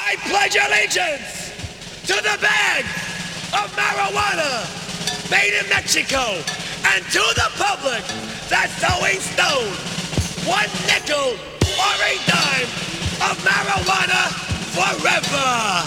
I pledge allegiance to the bag of marijuana made in Mexico and to the public that's throwing stone. 1 nickel or a dime of marijuana forever.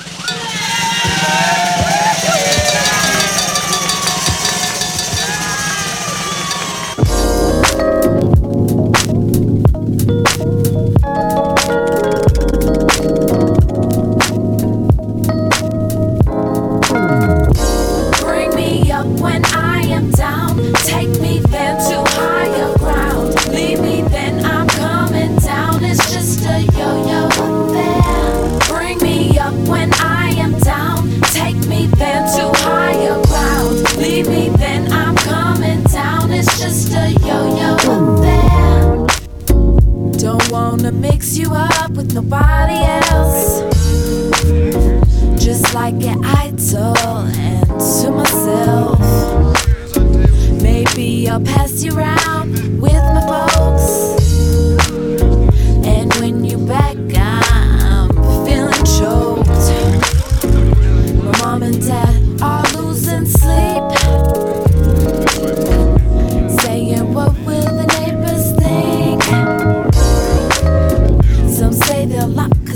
Bring me up when I am down. Take me then to higher ground. Leave me then I'm coming down. It's just a yo-yo affair. Bring me up when I am down. Take me then to higher ground. Leave me then I'm coming down. It's just a yo-yo affair. Don't wanna mix you up with nobody else. Just like an idol and to myself. Maybe I'll pass you around with my folks. And when you back, I'm feeling choked. My mom and dad are losing sleep, saying what will the neighbors think. Some say they'll lock